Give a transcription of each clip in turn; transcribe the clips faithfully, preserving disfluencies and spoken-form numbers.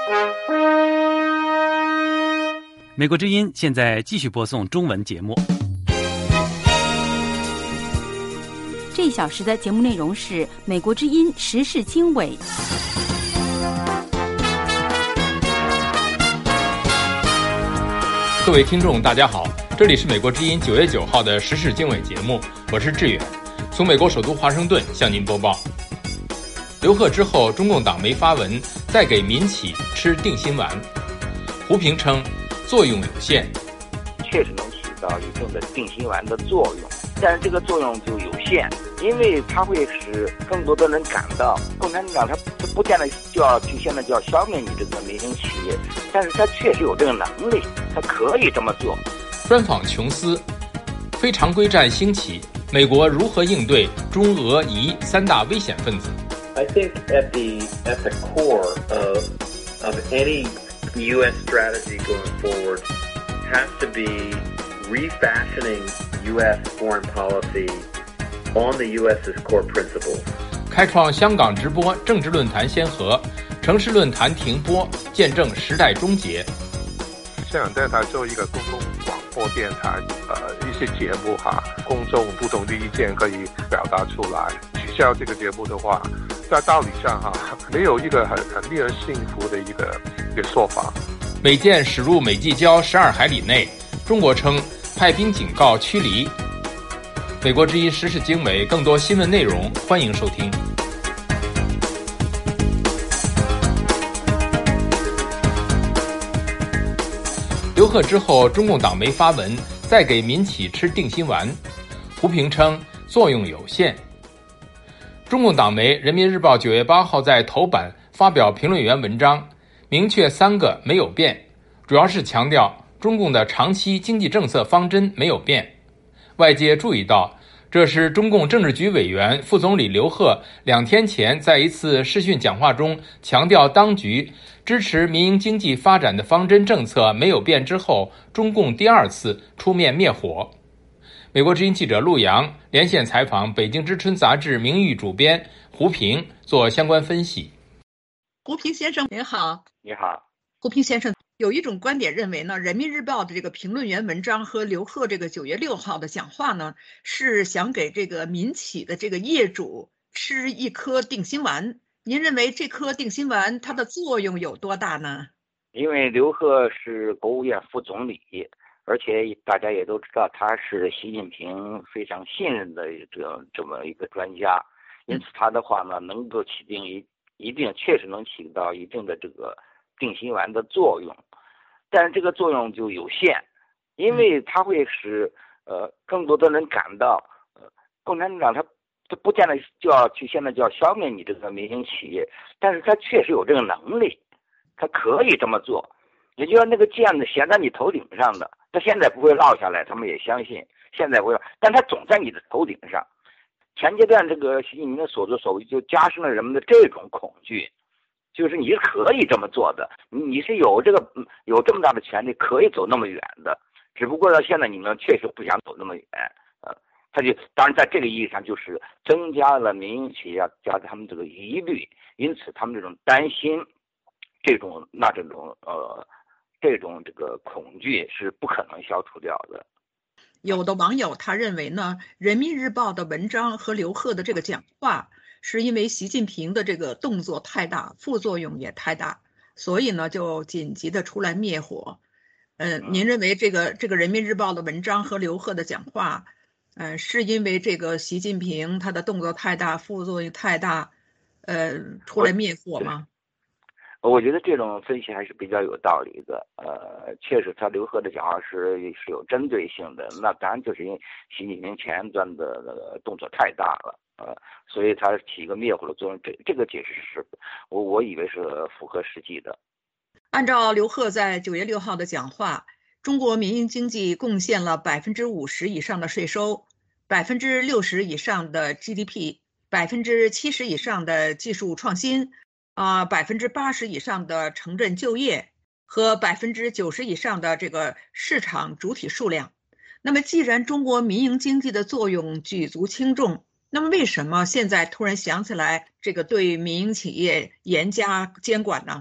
美国之音现在继续播送中文节目。 这一小时的节目内容是美国之音时事经纬。 各位听众大家好，这里是美国之音九月九号的时事经纬节目，我是志远，从美国首都华盛顿向您播报。刘贺之后，中共党媒发文再给民企吃定心丸。胡平称作用有限， 确实能起到一定的定心丸的作用，但是这个作用就有限，因为它会使更多的人感到共产党它不见得就要去现在就要消灭你这个民营企业，但是它确实有这个能力，它可以这么做。 专访琼斯，非常规战兴起，美国如何应对中俄伊三大危险分子？ I think at the at the core of of any U S strategy going forward has to be refashioning U S foreign policy on the U S's core principles. 开创香港直播政治论坛先河，城市论坛停播，见证时代终结。 香港电台作为一个公共广播电台，呃，一些节目哈，公众不同的意见可以表达出来。取消这个节目的话，在道理上哈，没有一个很很令人信服的一个一个说法。 美舰驶入美济礁十二海里内，中国称派兵警告驱离。美国之音时事经纬，更多新闻内容，欢迎收听。刘贺之后，中共党媒发文再给民企吃定心丸。胡平称作用有限。中共党媒《人民日报》九月八号在头版发表评论员文章，明确三个没有变，主要是强调中共的长期经济政策方针没有变。外界注意到，这是中共政治局委员、副总理刘贺两天前在一次视讯讲话中强调当局支持民营经济发展的方针政策没有变之后，中共第二次出面灭火。美国之音记者陆洋连线采访北京之春杂志名誉主编胡平，做相关分析。 胡平先生您好。 你好。 胡平先生，有一种观点认为呢，人民日报的这个评论员文章和刘贺这个九月六号的讲话呢，是想给这个民企的这个业主吃一颗定心丸。您认为这颗定心丸它的作用有多大呢？ 因为刘贺是国务院副总理，而且大家也都知道他是习近平非常信任的这这么一个专家，因此他的话呢，能够起定一一定确实能起到一定的这个定心丸的作用，但是这个作用就有限，因为它会使呃更多的人感到呃共产党他他不见得就要去现在就要消灭你这个民营企业，但是他确实有这个能力，他可以这么做。也就是说那个箭呢衔在你头顶上的，他现在不会落下来，他们也相信现在不会，但他总在你的头顶上。前阶段这个习近平的所作所为就加深了人们的这种恐惧，就是你是可以这么做的，你你是有这个有这么大的权利可以走那么远的，只不过到现在你们确实不想走那么远，呃，他就当然在这个意义上就是增加了民营企业家他们这个疑虑，因此他们这种担心，这种那这种呃这种这个恐惧是不可能消除掉的。 有的网友他认为呢，人民日报的文章和刘贺的这个讲话是因为习近平的这个动作太大，副作用也太大，所以呢就紧急的出来灭火。呃，您认为这个这个人民日报的文章和刘贺的讲话，呃，是因为这个习近平他的动作太大，副作用太大，呃，出来灭火吗？ 我觉得这种分析还是比较有道理的。呃，确实他刘贺的讲话是是有针对性的，那当然就是因为习近平前段的、呃、动作太大了。呃，所以它起一个灭火的作用，这这个解释是我我以为是符合实际的。 按照刘贺在九月六号的讲话，中国民营经济贡献了百分之五十以上的税收，百分之六十以上的 G D P， 百分之七十以上的技术创新，啊，百分之八十以上的城镇就业和百分之九十以上的这个市场主体数量。那么，既然中国民营经济的作用举足轻重，那么为什么现在突然想起来这个对民营企业严加监管呢？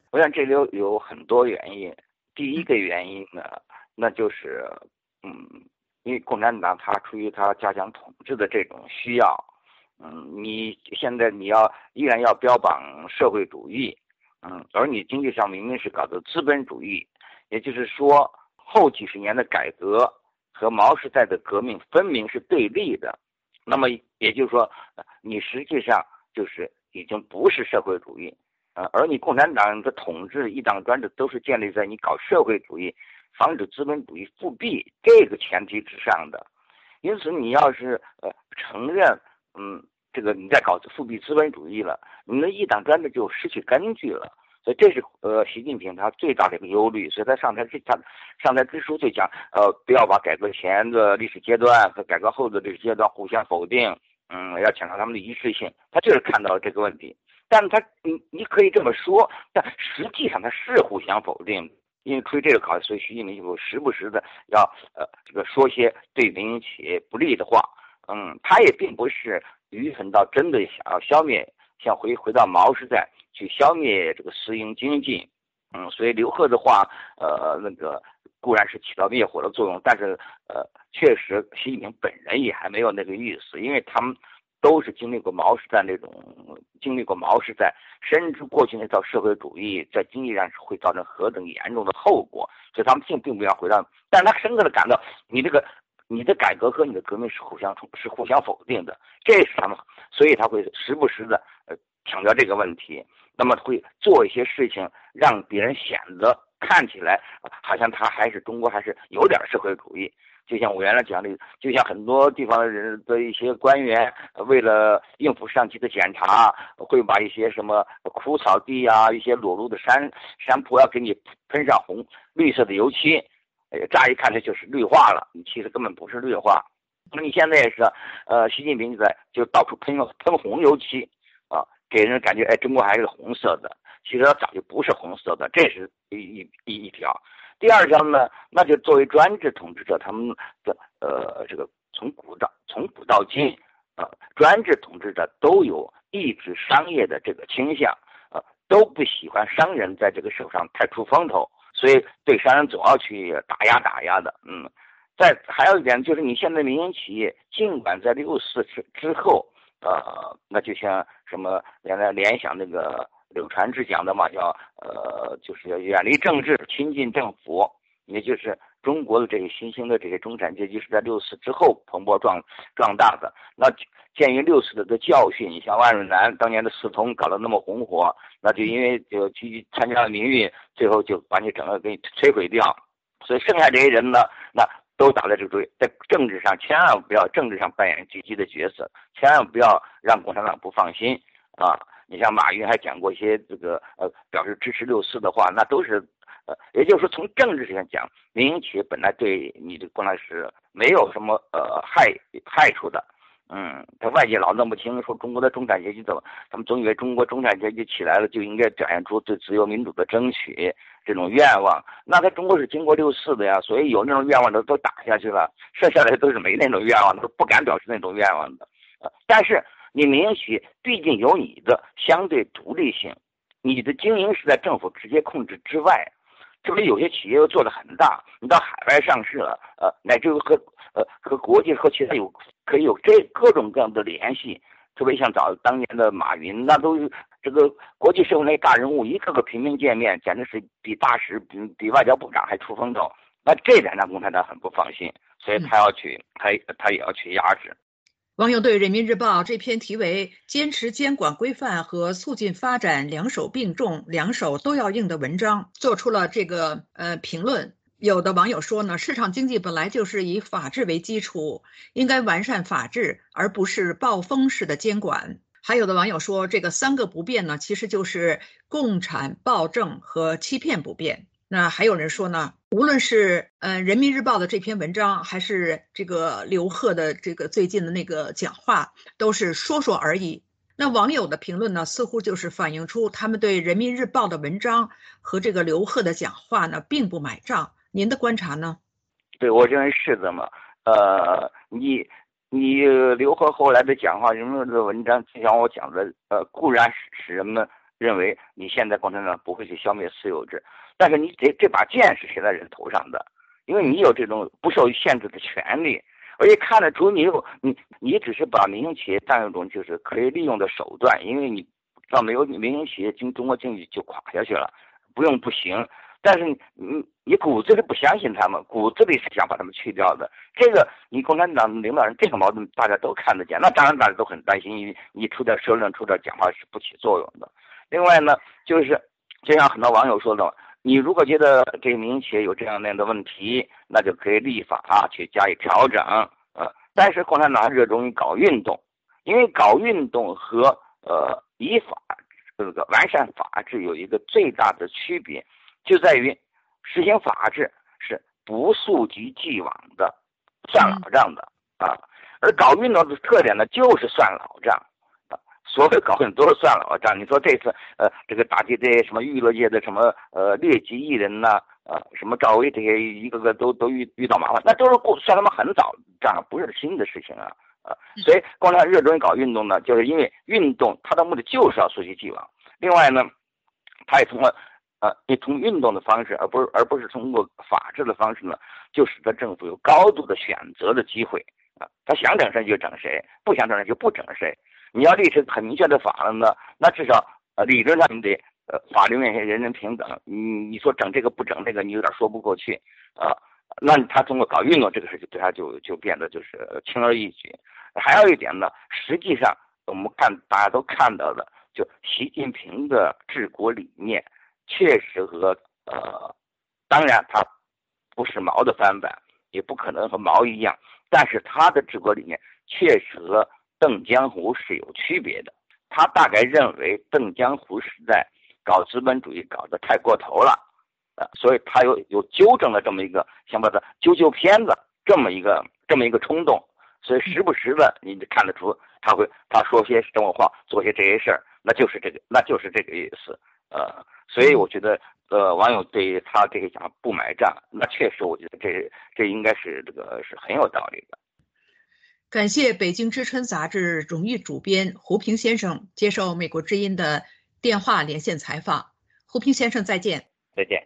我想这里有有很多原因。第一个原因呢，那就是嗯，因为共产党它出于它加强统治的这种需要，嗯，你现在你要依然要标榜社会主义，嗯，而你经济上明明是搞的资本主义，也就是说后几十年的改革和毛时代的革命分明是对立的。那么也就是说，你实际上就是已经不是社会主义，呃，而你共产党的统治一党专制都是建立在你搞社会主义、防止资本主义复辟这个前提之上的。因此，你要是呃承认，嗯，这个你在搞复辟资本主义了，你的一党专制就失去根据了。所以这是呃习近平他最大的一个忧虑，所以他上台之他上台之初就讲，呃，不要把改革前的历史阶段和改革后的历史阶段互相否定，嗯，要强调他们的一致性。他就是看到了这个问题，但是他你你可以这么说，但实际上他是互相否定。因为出于这个考虑，所以习近平就时不时的要呃这个说些对民营企业不利的话。嗯，他也并不是愚蠢到真的想要消灭，想回回到毛时代去消灭这个私营经济。嗯，所以刘鹤的话，呃，那个固然是起到灭火的作用，但是呃，确实习近平本人也还没有那个意思，因为他们都是经历过毛时代那种，经历过毛时代，深知过去那套社会主义在经济上是会造成何等严重的后果，所以他们并并不要回到，但是他深刻的感到你这个。你的改革和你的革命是互相是互相否定的，这是他们，所以他会时不时的呃强调这个问题，那么会做一些事情让别人显得看起来好像他还是中国还是有点社会主义。就像我原来讲的，就像很多地方的人的一些官员为了应付上级的检查，会把一些什么枯草地啊、一些裸露的山山坡要给你喷上红绿色的油漆。乍一看这就是绿化了，你其实根本不是绿化。那你现在也是，呃，习近平就在就到处喷喷红油漆啊，给人感觉哎，中国还是红色的，其实它早就不是红色的，这是一一一条。第二条呢，那就作为专制统治者，他们的呃这个从古到从古到今，呃，专制统治者都有抑制商业的这个倾向，呃，都不喜欢商人在这个手上太出风头。所以对商人总要去打压打压的，嗯，再还有一点就是，你现在民营企业尽管在六四之之后，呃，那就像什么原来联想那个柳传志讲的嘛，叫呃，就是远离政治，亲近政府，也就是中国的这些新兴的这些中产阶级是在六四之后蓬勃壮壮大的。那鉴于六四的教训，你像万润南当年的四通搞得那么红火，那就因为就去参加了民运，最后就把你整个给你摧毁掉。所以剩下这些人呢，那都打在这个在政治上千万不要政治上扮演积极的角色，千万不要让共产党不放心啊！你像马云还讲过一些这个呃表示支持六四的话，那都是呃，也就是说从政治上讲，民营企业本来对你的共产是没有什么呃害害处的。嗯，他外界老弄不清说中国的中产阶级怎么，他们总以为中国中产阶级起来了就应该表现出对自由民主的争取这种愿望。那他中国是经过六四的呀，所以有那种愿望的都打下去了，剩下来都是没那种愿望的，都不敢表示那种愿望的。呃，但是你民营企业毕竟有你的相对独立性，你的经营是在政府直接控制之外。特别有些企业又做得很大，你到海外上市了，呃，乃至于和呃和国际和其他有可以有这各种各样的联系。特别像早当年的马云，那都这个国际社会那大人物，一个个频频见面，简直是比大使、比比外交部长还出风头。那这点让共产党很不放心，所以他要去，他他也要去压制。 网友对《人民日报》这篇题为“坚持监管规范和促进发展两手并重，两手都要硬”的文章做出了这个呃评论。有的网友说呢，市场经济本来就是以法治为基础，应该完善法治，而不是暴风式的监管。还有的网友说，这个三个不变呢，其实就是共产暴政和欺骗不变。那还有人说呢，无论是呃《人民日报》的这篇文章，还是这个刘鹤的这个最近的那个讲话，都是说说而已。那网友的评论呢，似乎就是反映出他们对《人民日报》的文章和这个刘鹤的讲话呢，并不买账。您的观察呢？ 对，我认为是的嘛。呃，你你刘鹤后来的讲话，人们的文章，就像我讲的，呃，固然使人们认为你现在共产党不会去消灭私有制，但是你这这把剑是写在人头上的，因为你有这种不受限制的权利，而且看得出你有你你只是把民营企业当一种就是可以利用的手段，因为你到没有民营企业经中国经济就垮下去了，不用不行。但是你你你骨子里不相信他们，骨子里是想把他们去掉的。这个你共产党领导人这个矛盾大家都看得见，那当然大家都很担心，你你出点社论出点讲话是不起作用的。另外呢，就是就像很多网友说的，你如果觉得这个民营企业有这样那样的问题，那就可以立法、啊、去加以调整。呃，但是共产党热衷于搞运动，因为搞运动和呃依法这个完善法治有一个最大的区别。就在于实行法治是不溯及既往的，算老账的啊，而搞运动的特点呢就是算老账啊，所有搞运动都是算老账。你说这次呃这个打击这些什么娱乐界的什么呃劣迹艺人呐啊，什么赵薇这些一个个都都遇遇到麻烦，那都是过算他们很早账，不是新的事情啊啊，所以共产党热衷于搞运动呢，就是因为运动它的目的就是要溯及既往。另外呢，它也通过呃，你从运动的方式，而不是而不是通过法治的方式呢，就使得政府有高度的选择的机会啊。他想整谁就整谁，不想整谁就不整谁。你要立成很明确的法了呢，那至少呃理论上你得呃法律面前人人平等。你你说整这个不整那个，你有点说不过去啊。那他通过搞运动这个事情，对他就就变得就是轻而易举。还有一点呢，实际上我们看大家都看到的，就习近平的治国理念。确实和呃，当然他不是毛的翻版，也不可能和毛一样，但是他的治国理念确实和邓江湖是有区别的。他大概认为邓江湖时代搞资本主义搞得太过头了，呃，所以他有有纠正了这么一个想把它揪揪片子这么一个这么一个冲动，所以时不时的你就看得出他会他说些什么话，做些这些事儿，那就是这个那就是这个意思，呃。所以我觉得，呃，网友对他这个讲不买账，那确实，我觉得这这应该是这个是很有道理的。 感谢北京之春杂志荣誉主编胡平先生接受美国之音的电话连线采访。胡平先生，再见。 再见。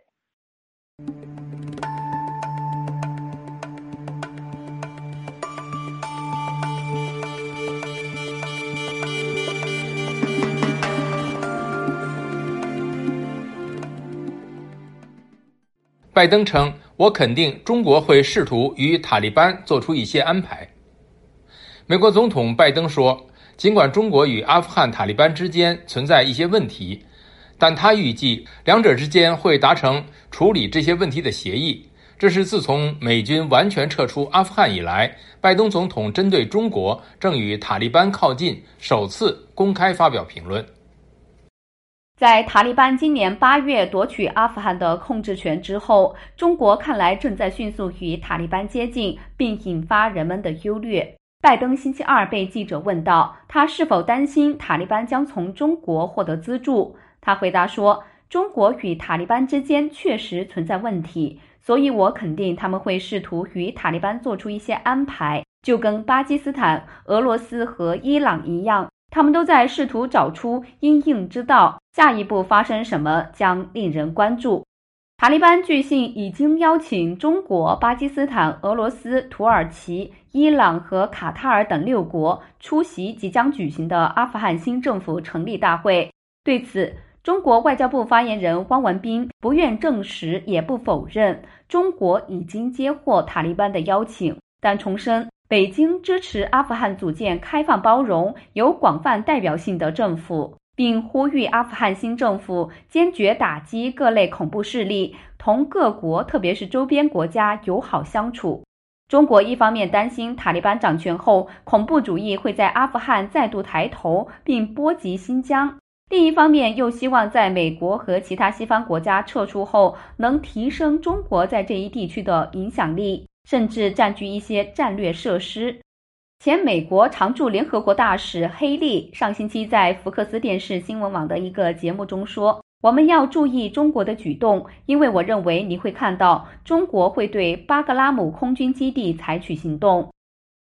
拜登称，我肯定中国会试图与塔利班做出一些安排。美国总统拜登说，尽管中国与阿富汗塔利班之间存在一些问题，但他预计两者之间会达成处理这些问题的协议。这是自从美军完全撤出阿富汗以来，拜登总统针对中国正与塔利班靠近首次公开发表评论。 在塔利班今年八月夺取阿富汗的控制权之后，中国看来正在迅速与塔利班接近，并引发人们的忧虑。拜登星期二被记者问到，他是否担心塔利班将从中国获得资助。他回答说，中国与塔利班之间确实存在问题，所以我肯定他们会试图与塔利班做出一些安排，就跟巴基斯坦、俄罗斯和伊朗一样，他们都在试图找出因应之道，下一步发生什么将令人关注。塔利班据信已经邀请中国、巴基斯坦、俄罗斯、土耳其、伊朗和卡塔尔等六国出席即将举行的阿富汗新政府成立大会。对此，中国外交部发言人汪文斌不愿证实也不否认中国已经接获塔利班的邀请，但重申北京支持阿富汗组建开放包容、有广泛代表性的政府，并呼吁阿富汗新政府坚决打击各类恐怖势力，同各国特别是周边国家友好相处。中国一方面担心塔利班掌权后恐怖主义会在阿富汗再度抬头并波及新疆，另一方面又希望在美国和其他西方国家撤出后能提升中国在这一地区的影响力，甚至占据一些战略设施。前美国常驻联合国大使黑利上星期在福克斯电视新闻网的一个节目中说，我们要注意中国的举动，因为我认为你会看到中国会对巴格拉姆空军基地采取行动。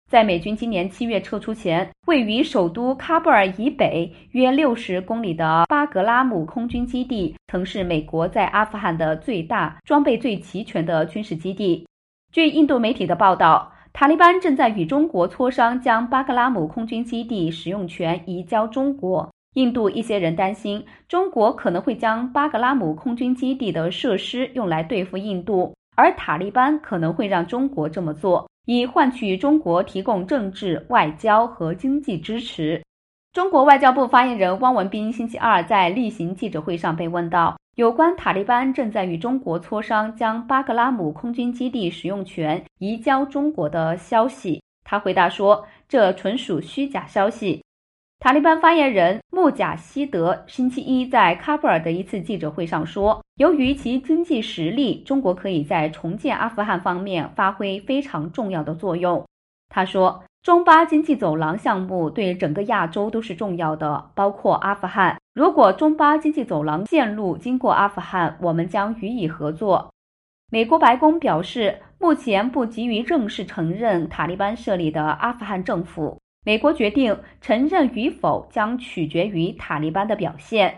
在美军今年七月撤出前，位于首都喀布尔以北约六十公里的巴格拉姆空军基地，曾是美国在阿富汗的最大、装备最齐全的军事基地。据印度媒体的报道，塔利班正在与中国磋商将巴格拉姆空军基地使用权移交中国。印度一些人担心，中国可能会将巴格拉姆空军基地的设施用来对付印度，而塔利班可能会让中国这么做，以换取中国提供政治、外交和经济支持。中国外交部发言人汪文斌星期二在例行记者会上被问到有关塔利班正在与中国磋商将巴格拉姆空军基地使用权移交中国的消息，他回答说，这纯属虚假消息。塔利班发言人穆贾希德星期一在喀布尔的一次记者会上说，由于其经济实力，中国可以在重建阿富汗方面发挥非常重要的作用。他说，中巴经济走廊项目对整个亚洲都是重要的，包括阿富汗。如果中巴经济走廊线路经过阿富汗，我们将予以合作。美国白宫表示，目前不急于正式承认塔利班设立的阿富汗政府。美国决定承认与否将取决于塔利班的表现。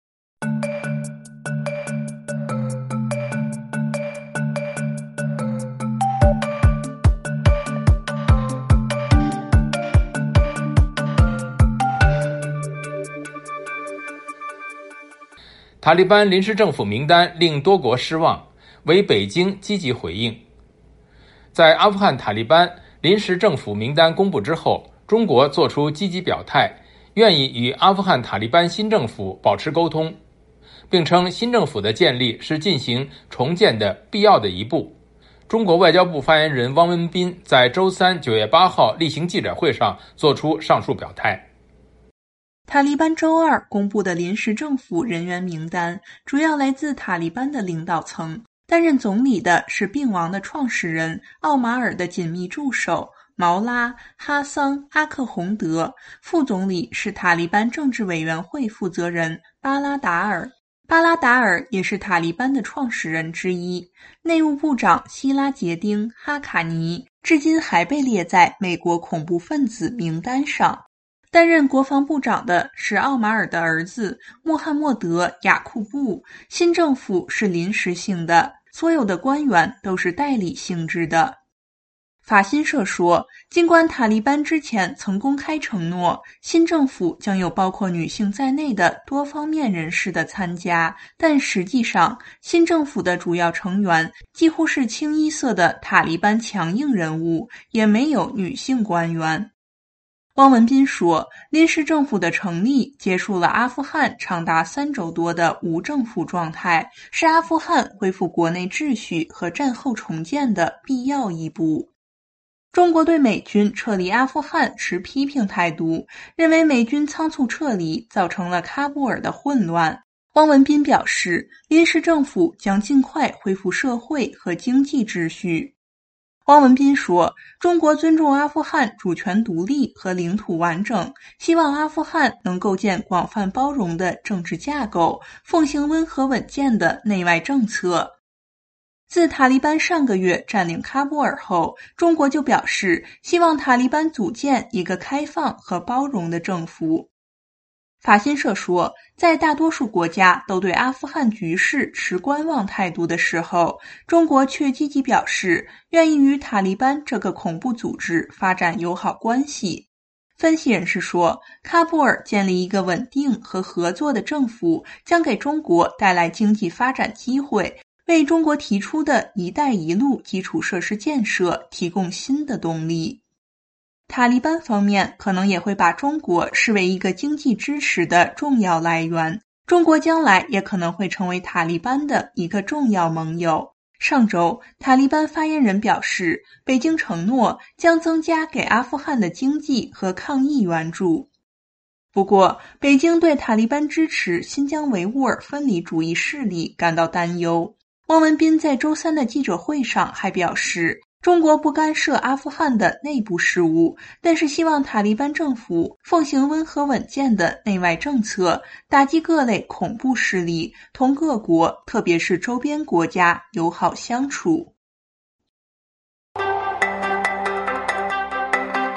塔利班临时政府名单令多国失望，为北京积极回应。在阿富汗塔利班临时政府名单公布之后，中国作出积极表态，愿意与阿富汗塔利班新政府保持沟通，并称新政府的建立是进行重建的必要的一步。中国外交部发言人汪文斌在周三九月八号例行记者会上作出上述表态。 塔利班周二公布的临时政府人员名单主要来自塔利班的领导层，担任总理的是病亡的创始人奥马尔的紧密助手毛拉·哈桑·阿克洪德，副总理是塔利班政治委员会负责人巴拉达尔。巴拉达尔也是塔利班的创始人之一。内务部长希拉杰丁·哈卡尼至今还被列在美国恐怖分子名单上。担任国防部长的是奥马尔的儿子穆罕默德·雅库布。新政府是临时性的，所有的官员都是代理性质的。法新社说，尽管塔利班之前曾公开承诺新政府将有包括女性在内的多方面人士的参加，但实际上新政府的主要成员几乎是清一色的塔利班强硬人物，也没有女性官员。汪文斌说，临时政府的成立结束了阿富汗长达三周多的无政府状态，是阿富汗恢复国内秩序和战后重建的必要一步。中国对美军撤离阿富汗持批评态度，认为美军仓促撤离造成了喀布尔的混乱。汪文斌表示，临时政府将尽快恢复社会和经济秩序。汪文斌说，中国尊重阿富汗主权独立和领土完整，希望阿富汗能构建广泛包容的政治架构，奉行温和稳健的内外政策。自塔利班上个月占领喀布尔后，中国就表示希望塔利班组建一个开放和包容的政府。法新社说，在大多数国家都对阿富汗局势持观望态度的时候，中国却积极表示愿意与塔利班这个恐怖组织发展友好关系。分析人士说，喀布尔建立一个稳定和合作的政府，将给中国带来经济发展机会，为中国提出的一带一路基础设施建设提供新的动力。塔利班方面可能也会把中国视为一个经济支持的重要来源，中国将来也可能会成为塔利班的一个重要盟友。上周，塔利班发言人表示，北京承诺将增加给阿富汗的经济和抗疫援助。不过，北京对塔利班支持新疆维吾尔分离主义势力感到担忧。汪文斌在周三的记者会上还表示，中国不干涉阿富汗的内部事务，但是希望塔利班政府奉行温和稳健的内外政策，打击各类恐怖势力，同各国，特别是周边国家友好相处。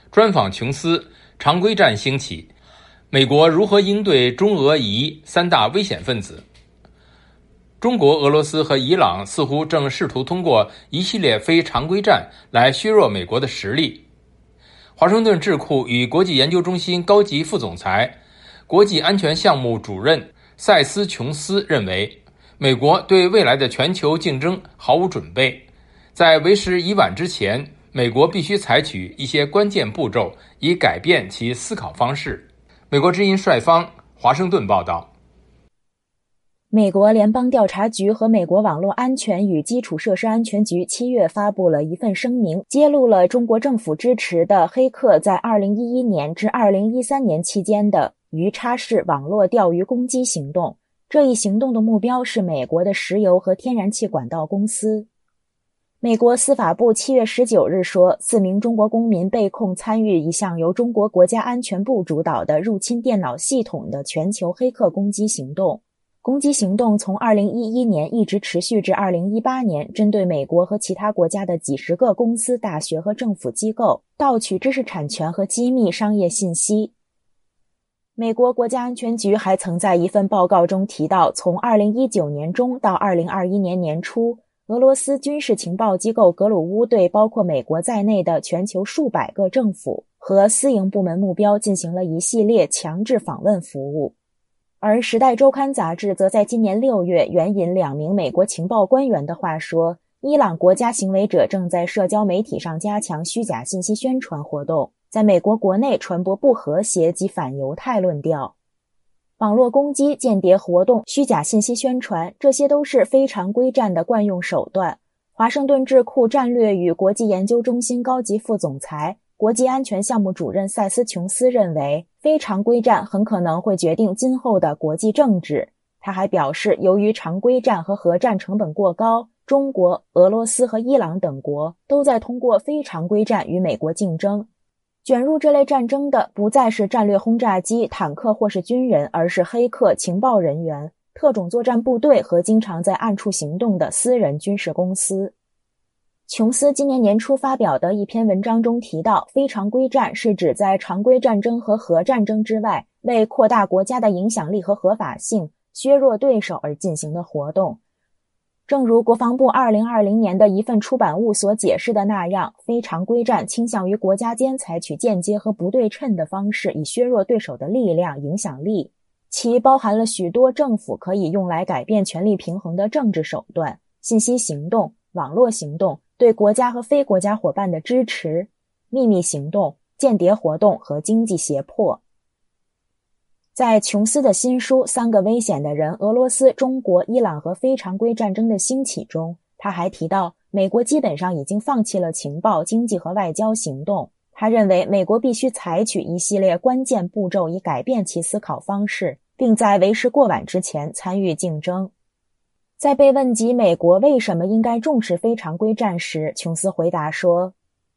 专访琼斯，常规战兴起，美国如何应对中俄伊三大危险分子？中国、俄罗斯和伊朗似乎正试图通过一系列非常规战来削弱美国的实力。华盛顿智库与国际研究中心高级副总裁、国际安全项目主任塞斯·琼斯认为，美国对未来的全球竞争毫无准备，在为时已晚之前，美国必须采取一些关键步骤，以改变其思考方式。美国之音帅方，华盛顿报道。 美国联邦调查局和美国网络安全与基础设施安全局七月发布了一份声明，揭露了中国政府支持的黑客在二零一一年至二零一三年期间的鱼叉式网络钓鱼攻击行动。这一行动的目标是美国的石油和天然气管道公司。美国司法部七月十九日说，四名中国公民被控参与一项由中国国家安全部主导的入侵电脑系统的全球黑客攻击行动。攻击行动从二零一一年一直持续至二零一八年，针对美国和其他国家的几十个公司、大学和政府机构，盗取知识产权和机密商业信息。美国国家安全局还曾在一份报告中提到，从二零一九年中到二零二一年年初，俄罗斯军事情报机构格鲁乌对包括美国在内的全球数百个政府和私营部门目标进行了一系列强制访问服务。而《时代周刊》杂志则在今年六月援引两名美国情报官员的话说，伊朗国家行为者正在社交媒体上加强虚假信息宣传活动，在美国国内传播不和谐及反犹太论调。网络攻击、间谍活动、虚假信息宣传，这些都是非常规战的惯用手段。华盛顿智库战略与国际研究中心高级副总裁、国际安全项目主任塞斯·琼斯认为，非常规战很可能会决定今后的国际政治。他还表示，由于常规战和核战成本过高，中国、俄罗斯和伊朗等国都在通过非常规战与美国竞争。卷入这类战争的不再是战略轰炸机、坦克或是军人，而是黑客、情报人员、特种作战部队和经常在暗处行动的私人军事公司。琼斯今年年初发表的一篇文章中提到，非常规战是指在常规战争和核战争之外，为扩大国家的影响力和合法性、削弱对手而进行的活动。正如国防部二零二零年的一份出版物所解释的那样，非常规战倾向于国家间采取间接和不对称的方式，以削弱对手的力量、影响力。其包含了许多政府可以用来改变权力平衡的政治手段、信息行动、网络行动、对国家和非国家伙伴的支持、秘密行动、间谍活动和经济胁迫。在琼斯的新书《三个危险的人：俄罗斯、中国、伊朗和非常规战争的兴起》中，他还提到，美国基本上已经放弃了情报、经济和外交行动。他认为美国必须采取一系列关键步骤以改变其思考方式，并在为时过晚之前参与竞争。在被问及美国为什么应该重视非常规战时，琼斯回答说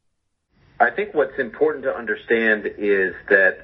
I think what's important to understand is that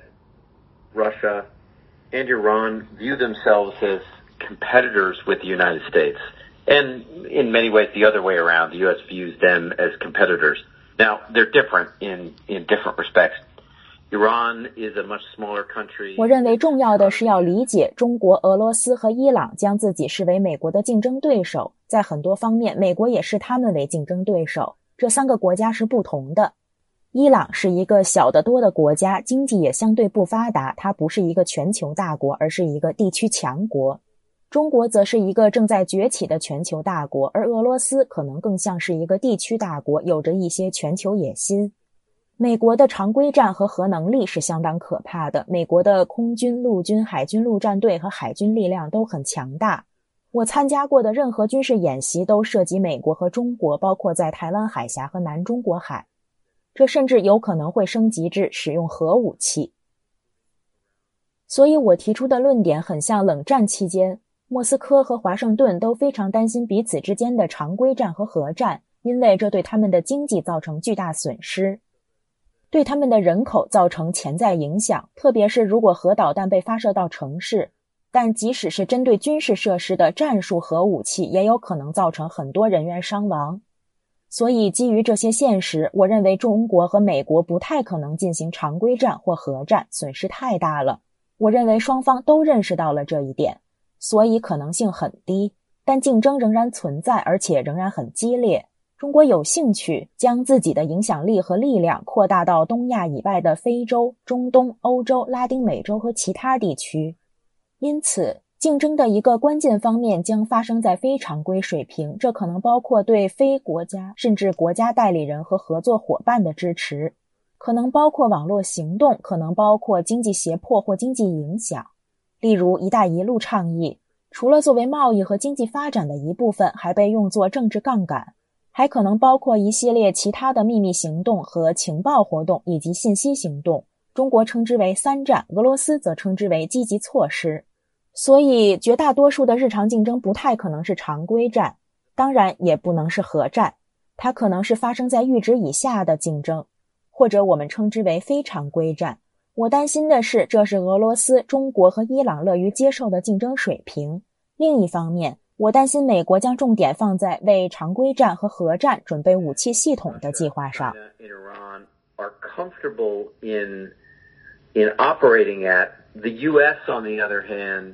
Russia and Iran view themselves as competitors with the United States. And in many ways, the other way around, the U S views them as competitors. Now, they're different in, in different respects. Iran is a much smaller country. 我认为重要的是要理解中国、俄罗斯和伊朗将自己视为美国的竞争对手，在很多方面，美国也视他们为竞争对手。这三个国家是不同的。伊朗是一个小得多的国家，经济也相对不发达，它不是一个全球大国，而是一个地区强国。中国则是一个正在崛起的全球大国，而俄罗斯可能更像是一个地区大国，有着一些全球野心。美国的常规战和核能力是相当可怕的，美国的空军、陆军、海军陆战队和海军力量都很强大。我参加过的任何军事演习都涉及美国和中国，包括在台湾海峡和南中国海。这甚至有可能会升级至使用核武器。所以我提出的论点很像冷战期间，莫斯科和华盛顿都非常担心彼此之间的常规战和核战，因为这对他们的经济造成巨大损失，对他们的人口造成潜在影响，特别是如果核导弹被发射到城市。但即使是针对军事设施的战术核武器，也有可能造成很多人员伤亡。 所以基于这些现实，我认为中国和美国不太可能进行常规战或核战，损失太大了。我认为双方都认识到了这一点，所以可能性很低，但竞争仍然存在，而且仍然很激烈。中国有兴趣将自己的影响力和力量扩大到东亚以外的非洲、中东、欧洲、拉丁美洲和其他地区。因此，竞争的一个关键方面将发生在非常规水平，这可能包括对非国家甚至国家代理人和合作伙伴的支持，可能包括网络行动，可能包括经济胁迫或经济影响。例如一带一路倡议，除了作为贸易和经济发展的一部分，还被用作政治杠杆，还可能包括一系列其他的秘密行动和情报活动以及信息行动。中国称之为三战，俄罗斯则称之为积极措施。所以绝大多数的日常竞争不太可能是常规战，当然也不能是核战，它可能是发生在阈值以下的竞争，或者我们称之为非常规战。我担心的是，这是俄罗斯、中国和伊朗乐于接受的竞争水平。另一方面，我担心美国将重点放在为常规战和核战准备武器系统的计划上。 In operating at, the U S, on the other hand,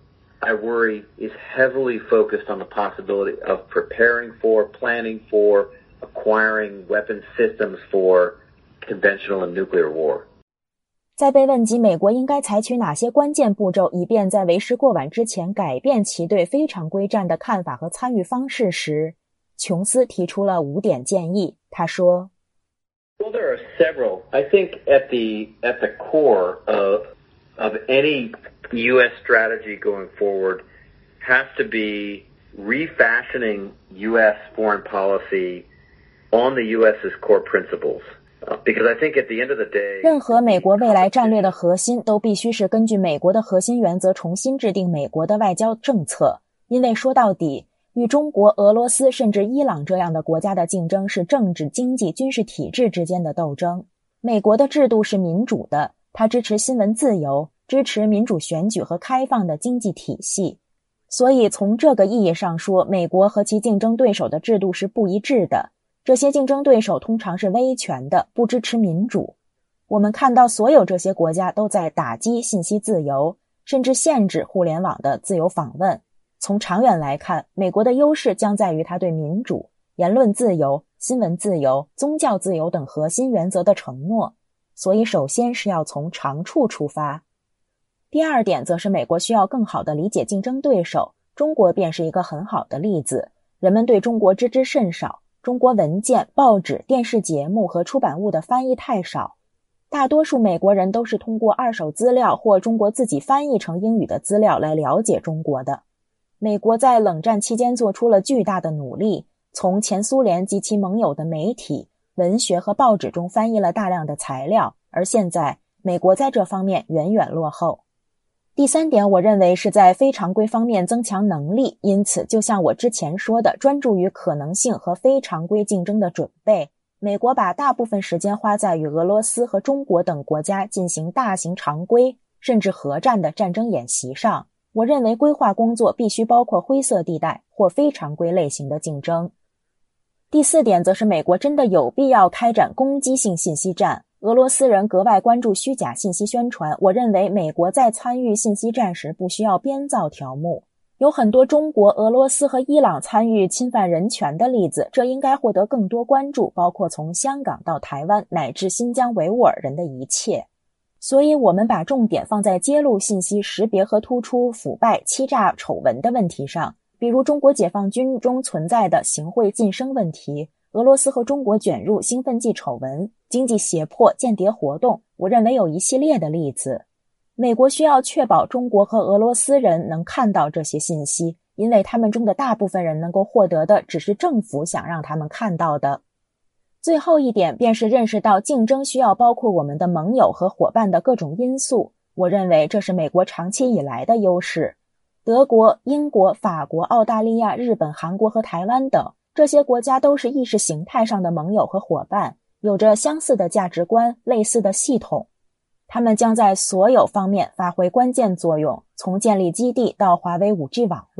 I worry, is heavily focused on the possibility of preparing for, planning for, acquiring weapon systems for conventional and nuclear war. 在被问及美国应该采取哪些关键步骤，以便在为时过晚之前改变其对非常规战的看法和参与方式时，琼斯提出了五点建议。他说 Well, there are several. I think at the at the core of of any U S strategy going forward has to be refashioning U S foreign policy on the US's core principles. Uh, because I think at the end of the day, 任何美国未来战略的核心都必须是根据美国的核心原则重新制定美国的外交政策，因为说到底，与中国、俄罗斯甚至伊朗这样的国家的竞争是政治、经济、军事体制之间的斗争。美国的制度是民主的，它支持新闻自由，支持民主选举和开放的经济体系。所以从这个意义上说，美国和其竞争对手的制度是不一致的。这些竞争对手通常是威权的，不支持民主。我们看到所有这些国家都在打击信息自由，甚至限制互联网的自由访问。从长远来看，美国的优势将在于它对民主、言论自由、新闻自由、宗教自由等核心原则的承诺，所以首先是要从长处出发。第二点则是美国需要更好地理解竞争对手，中国便是一个很好的例子。人们对中国知之甚少，中国文件、报纸、电视节目和出版物的翻译太少。大多数美国人都是通过二手资料或中国自己翻译成英语的资料来了解中国的。美国在冷战期间做出了巨大的努力，从前苏联及其盟友的媒体、文学和报纸中翻译了大量的材料，而现在美国在这方面远远落后。第三点，我认为是在非常规方面增强能力，因此就像我之前说的，专注于可能性和非常规竞争的准备。美国把大部分时间花在与俄罗斯和中国等国家进行大型常规甚至核战的战争演习上。我认为规划工作必须包括灰色地带或非常规类型的竞争。第四点则是美国真的有必要开展攻击性信息战。俄罗斯人格外关注虚假信息宣传，我认为美国在参与信息战时不需要编造条目。有很多中国、俄罗斯和伊朗参与侵犯人权的例子，这应该获得更多关注，包括从香港到台湾乃至新疆维吾尔人的一切。所以我们把重点放在揭露信息、识别和突出腐败、欺诈丑闻的问题上，比如中国解放军中存在的行贿晋升问题，俄罗斯和中国卷入兴奋剂丑闻、经济胁迫、间谍活动，我认为有一系列的例子。美国需要确保中国和俄罗斯人能看到这些信息，因为他们中的大部分人能够获得的只是政府想让他们看到的。最后一点便是认识到竞争需要包括我们的盟友和伙伴的各种因素，我认为这是美国长期以来的优势。德国、英国、法国、澳大利亚、日本、韩国和台湾等，这些国家都是意识形态上的盟友和伙伴，有着相似的价值观、类似的系统。他们将在所有方面发挥关键作用，从建立基地到华为 五 G 网络，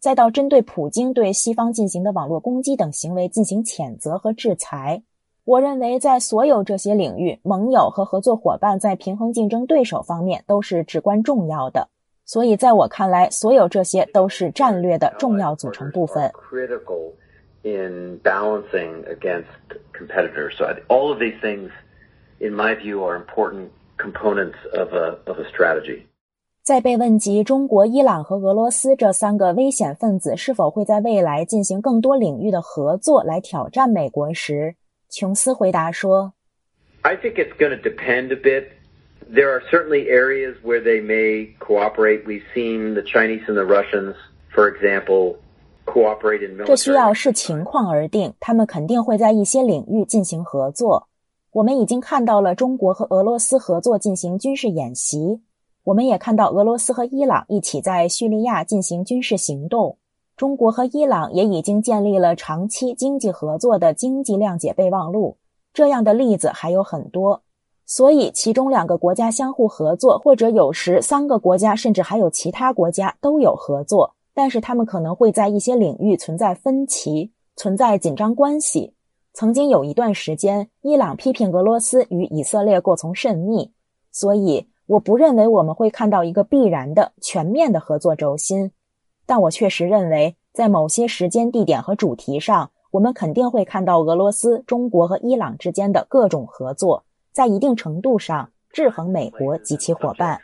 再到针对普京对西方进行的网络攻击等行为进行谴责和制裁。我认为在所有这些领域，盟友和合作伙伴在平衡竞争对手方面都是至关重要的。所以在我看来，所有这些都是战略的重要组成部分。 In balancing against competitors. So all of these things, in my view, are important components of a, of a strategy. 在被问及中国、伊朗和俄罗斯这三个危险分子是否会在未来进行更多领域的合作来挑战美国时，琼斯回答说 I think it's going to depend a bit. There are certainly areas where they may cooperate. We've seen the Chinese and the Russians, for example, 这需要视情况而定，他们肯定会在一些领域进行合作。我们已经看到了中国和俄罗斯合作进行军事演习，我们也看到俄罗斯和伊朗一起在叙利亚进行军事行动。中国和伊朗也已经建立了长期经济合作的经济谅解备忘录，这样的例子还有很多。所以其中两个国家相互合作，或者有时三个国家甚至还有其他国家都有合作，但是他们可能会在一些领域存在分歧，存在紧张关系。曾经有一段时间，伊朗批评俄罗斯与以色列过从甚密，所以我不认为我们会看到一个必然的全面的合作轴心。但我确实认为，在某些时间、地点和主题上，我们肯定会看到俄罗斯、中国和伊朗之间的各种合作，在一定程度上制衡美国及其伙伴。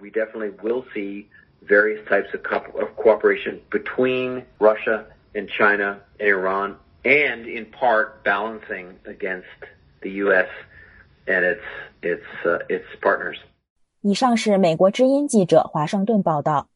Various types of, co- of cooperation between Russia and China and Iran, and in part balancing against the U S and its its uh, its partners. 以上是美国之音记者华盛顿报道。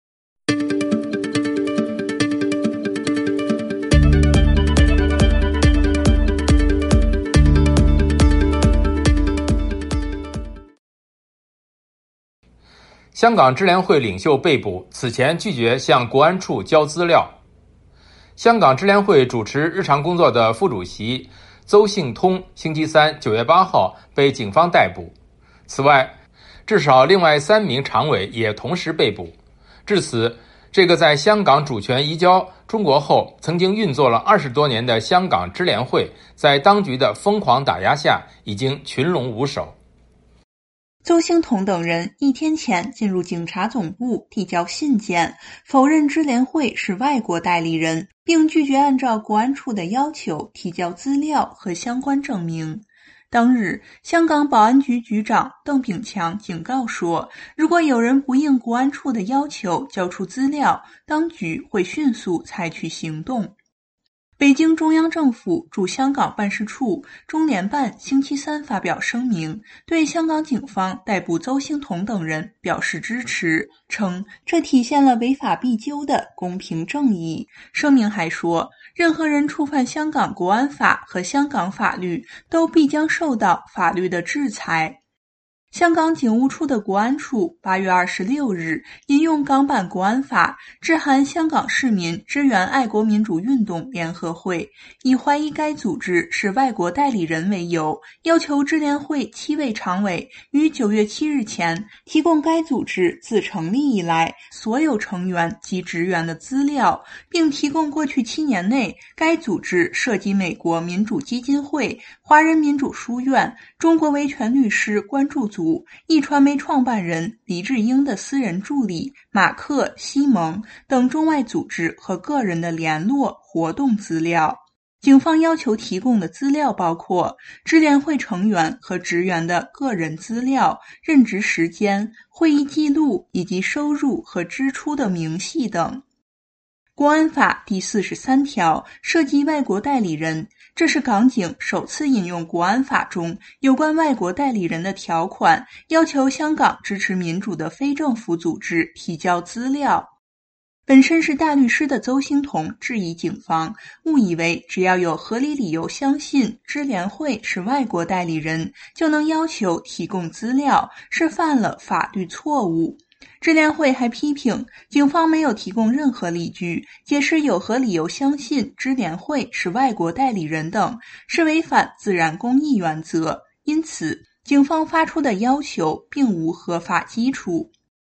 香港支联会领袖被捕，此前拒绝向国安处交资料。香港支联会主持日常工作的副主席邹幸通星期三九月八号被警方逮捕。此外，至少另外三名常委也同时被捕。至此，这个在香港主权移交中国后曾经运作了二十多年的香港支联会，在当局的疯狂打压下已经群龙无首。 邹幸彤等人一天前进入警察总部递交信件，否认支联会是外国代理人，并拒绝按照国安处的要求提交资料和相关证明。当日，香港保安局局长邓炳强警告说，如果有人不应国安处的要求交出资料，当局会迅速采取行动。北京中央政府驻香港办事处中联办星期三发表声明，对香港警方逮捕邹幸彤等人表示支持，称这体现了违法必究的公平正义。声明还说，任何人触犯香港国安法和香港法律，都必将受到法律的制裁。香港警务处的国安处八月二十六日引用港版国安法，致函香港市民支援爱国民主运动联合会，以怀疑该组织是外国代理人为由，要求支联会七位常委于九月七日前提供该组织自成立以来所有成员及职员的资料，并提供过去七年内该组织涉及美国民主基金会、华人民主书院、中国维权律师关注组、一传媒创办人黎智英的私人助理马克·西蒙等中外组织和个人的联络活动资料。警方要求提供的资料包括支联会成员和职员的个人资料、任职时间、会议记录以及收入和支出的明细等。国安法第四十三条涉及外国代理人，这是港警首次引用国安法中有关外国代理人的条款，要求香港支持民主的非政府组织提交资料。本身是大律师的邹幸彤质疑警方误以为只要有合理理由相信支联会是外国代理人，就能要求提供资料，是犯了法律错误。支联会还批评警方没有提供任何理据，解释有何理由相信支联会是外国代理人等，是违反自然公义原则，因此警方发出的要求并无合法基础。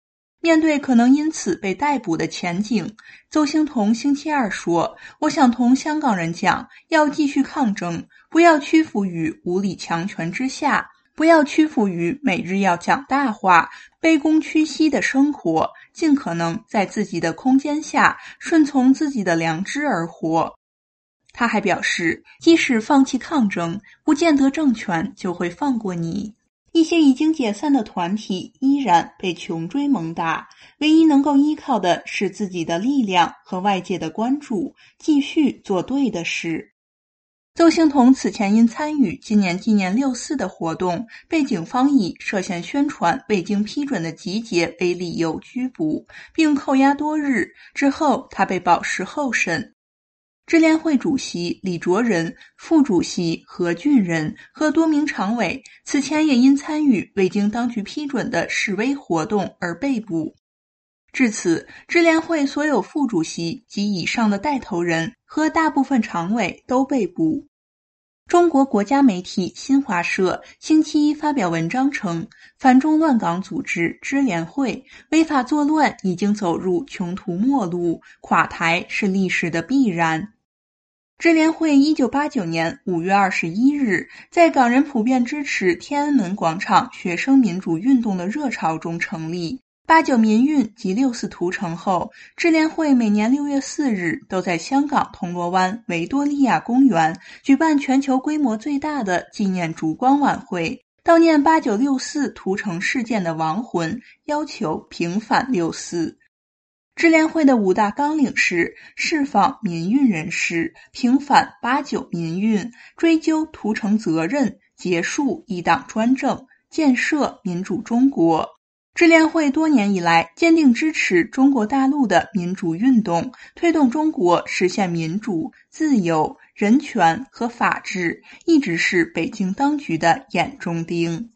面对可能因此被逮捕的前景，邹兴彤星期二说，我想同香港人讲，要继续抗争，不要屈服于无理强权之下，不要屈服于每日要讲大话、卑躬屈膝的生活，尽可能在自己的空间下顺从自己的良知而活。他还表示，即使放弃抗争，不见得政权就会放过你。一些已经解散的团体依然被穷追猛打，唯一能够依靠的是自己的力量和外界的关注，继续做对的事。邹兴彤此前因参与今年纪念六四的活动，被警方以涉嫌宣传未经批准的集结为理由拘捕，并扣押多日，之后他被保释候审。支联会主席李卓人、副主席何俊仁和多名常委此前也因参与未经当局批准的示威活动而被捕。至此，支联会所有副主席及以上的带头人和大部分常委都被捕。中国国家媒体新华社星期一发表文章称，反中乱港组织支联会违法作乱已经走入穷途末路，垮台是历史的必然。支联会一九八九年五月二十一日在港人普遍支持天安门广场学生民主运动的热潮中成立。八九民运及六四屠城后，支联会每年六月四日都在香港铜锣湾维多利亚公园举办全球规模最大的纪念烛光晚会，悼念八九六四屠城事件的亡魂，要求平反六四。支联会的五大纲领是释放民运人士，平反八九民运，追究屠城责任，结束一党专政，建设民主中国。支联会多年以来坚定支持中国大陆的民主运动，推动中国实现民主、自由、人权和法治，一直是北京当局的眼中钉。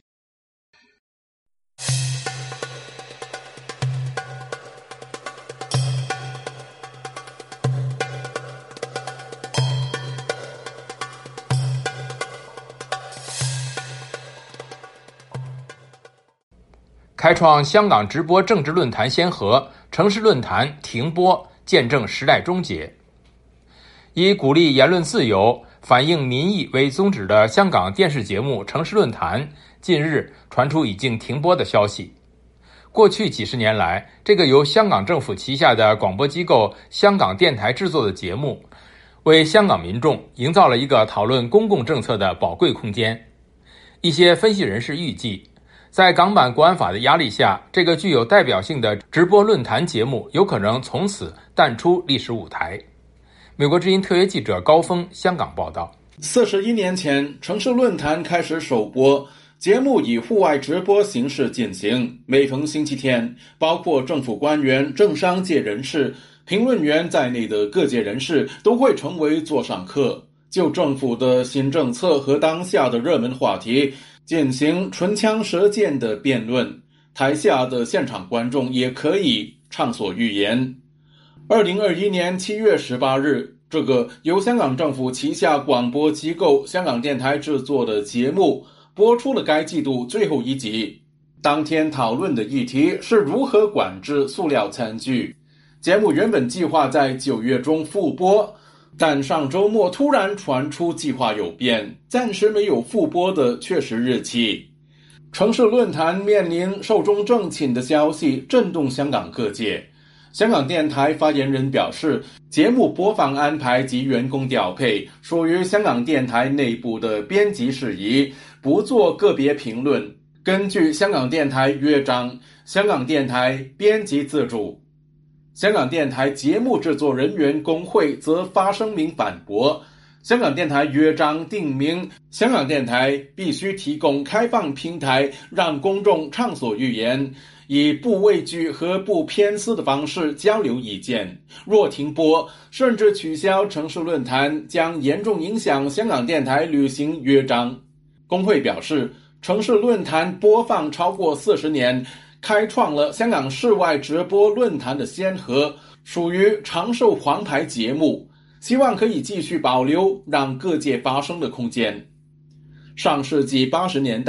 开创香港直播政治论坛先河，城市论坛停播，见证时代终结。以鼓励言论自由、反映民意为宗旨的香港电视节目《城市论坛》近日传出已经停播的消息。过去几十年来，这个由香港政府旗下的广播机构香港电台制作的节目，为香港民众营造了一个讨论公共政策的宝贵空间。一些分析人士预计，在港版国安法的压力下，这个具有代表性的直播论坛节目有可能从此淡出历史舞台。美国之音特约记者高峰香港报道。 四十一年前，城市论坛开始首播，节目以户外直播形式进行。每逢星期天，包括政府官员、政商界人士、评论员在内的各界人士都会成为座上客，就政府的新政策和当下的热门话题进行唇枪舌剑的辩论，台下的现场观众也可以畅所欲言。二零二一年七月十八日，这个由香港政府旗下广播机构香港电台制作的节目播出了该季度最后一集。当天讨论的议题是如何管制塑料餐具。节目原本计划在九月中复播，但上周末突然传出计划有变，暂时没有复播的确实日期。城市论坛面临寿终正寝的消息震动香港各界。香港电台发言人表示，节目播放安排及员工调配属于香港电台内部的编辑事宜，不做个别评论。根据香港电台约章，香港电台编辑自主。香港电台节目制作人员工会则发声明反驳，香港电台约章定明，香港电台必须提供开放平台，让公众畅所欲言，以不畏惧和不偏私的方式交流意见。若停播，甚至取消城市论坛，将严重影响香港电台履行约章。工会表示，城市论坛播放超过四十年，开创了香港室外直播论坛的先河，属于长寿黄牌节目，希望可以继续保留让各界发声的空间。上世纪八十年代，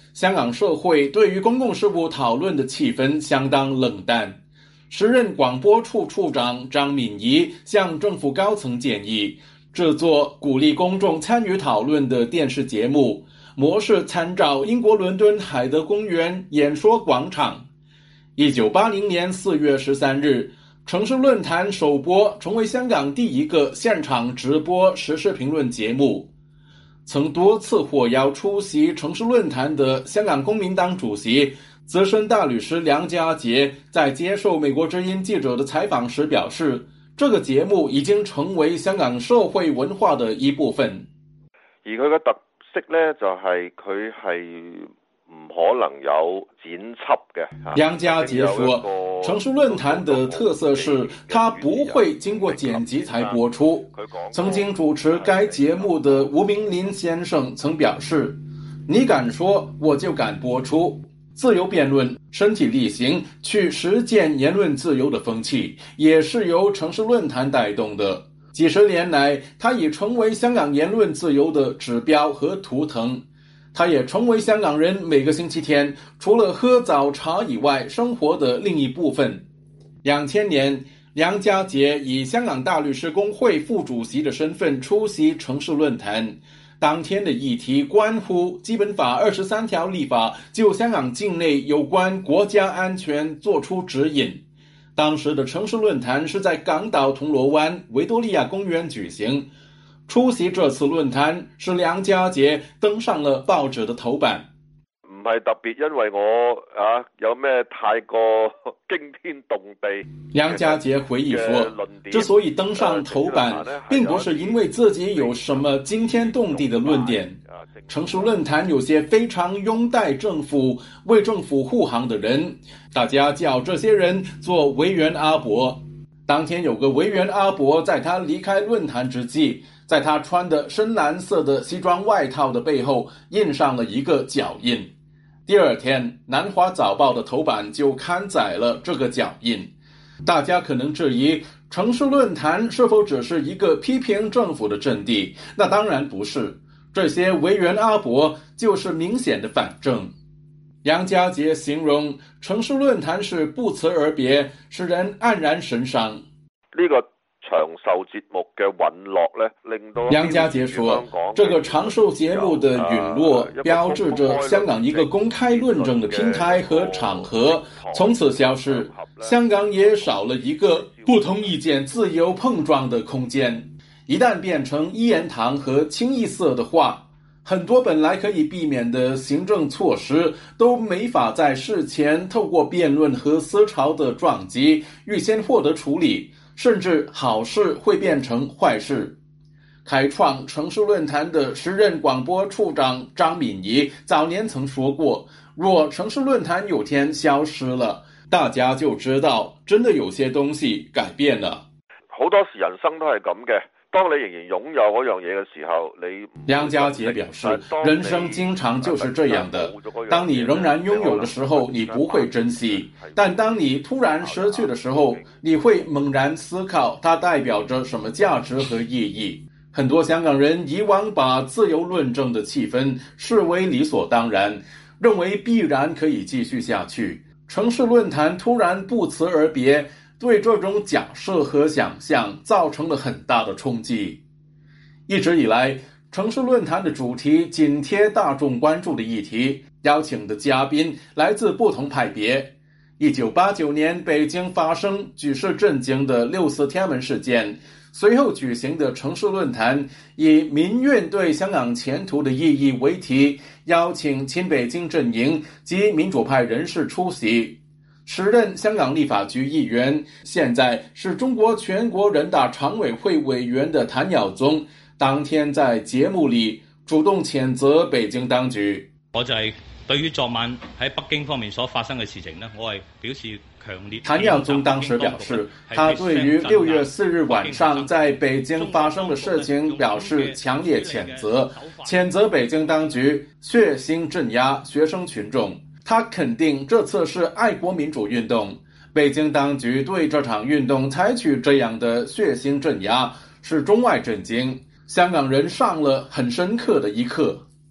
香港社会对于公共事务讨论的气氛相当冷淡。时任广播处处长张敏仪向政府高层建议，制作鼓励公众参与讨论的电视节目，模式参照英国伦敦海德公园演说广场。一九八零年四月十三日，城市论坛首播，成为香港第一个现场直播时事评论节目。曾多次获邀出席城市论坛的香港公民党主席、资深大律师梁家杰在接受美國之音記者的採訪時表示，這個節目已經成為香港社會文化的一部分。 而佢嘅特色呢，就係佢係唔可能有剪輯嘅。 梁家杰說，城市論壇的特色是它不會經過剪輯才播出。曾經主持該節目的吳明林先生曾表示，你敢說我就敢播出。自由辯論、身體力行去實踐言論自由的風氣，也是由城市論壇帶動的。幾十年來，它已成為香港言論自由的指標和圖騰。它也成為香港人每個星期天除了喝早茶以外生活的另一部分。兩千年，梁家杰以香港大律師公會副主席的身份出席城市論壇。當天的議題關乎基本法二十三條立法就香港境內有關國家安全作出指引。當時的城市論壇是在港島銅鑼灣維多利亞公園舉行。出席這次論壇是梁家杰登上了報紙的頭版。 唔係特別因為我啊有咩太過驚天動地。 梁家杰回憶說，之所以登上頭版，並不是因為自己有什麼驚天動地的論點。城市論壇有些非常擁戴政府、為政府護航的人，大家叫這些人做維園阿伯。當天有個維園阿伯在他離開論壇之際，在他穿的深藍色的西裝外套的背後印上了一個腳印。第二天，南華早報的頭版就刊載了這個腳印。大家可能質疑，城市論壇是否只是一個批評政府的陣地？那當然不是，這些維園阿伯就是明顯的反政。梁家杰形容城市論壇是不辭而別，使人黯然神傷。 呢個長壽節目嘅隕落呢，令到梁家杰說，這個長壽節目的隕落標誌着香港一個公開論證的平台和場合從此消失，香港也少了一個不同意見自由碰撞的空間。一旦變成一言堂和清一色的話，很多本來可以避免的行政措施都沒法在事前透過辯論和思潮的撞擊預先獲得處理，甚至好事會變成壞事。開創城市論壇的時任廣播處長張敏儀早年曾說過，若城市論壇有天消失了，大家就知道真的有些東西改變了。 好多時人生都係咁嘅。當你仍然擁有嗰樣嘢嘅時候，你梁家杰表示，人生經常就是這樣的。當你仍然擁有的時候，你不會珍惜；但當你突然失去的時候，你會猛然思考它代表着什麼價值和意義。很多香港人以往把自由論證的氣氛視為理所當然，認為必然可以繼續下去。城市論壇突然不辭而別，對這種假設和想象造成了很大的衝擊。一直以來，城市論壇的主題緊貼大眾關注的議題，邀請的嘉賓來自不同派別。一九八九年北京發生舉世震驚的六四天安門事件，隨後舉行的城市論壇以民運對香港前途的意義為題，邀請親北京陣營及民主派人士出席。時任香港立法局議員，現在是中國全國人大常委會委員的譚耀宗，當天在節目裏主動譴責北京當局。 我就係對於昨晚喺北京方面所發生嘅事情呢，我係表示強烈。 譚耀宗當時表示，他對於六月四日晚上在北京發生的事情表示強烈譴責，譴責北京當局血腥鎮壓學生群眾。他肯定這次是愛國民主運動，北京當局對這場運動採取這樣的血腥鎮壓，是中外震驚，香港人上了很深刻的一課。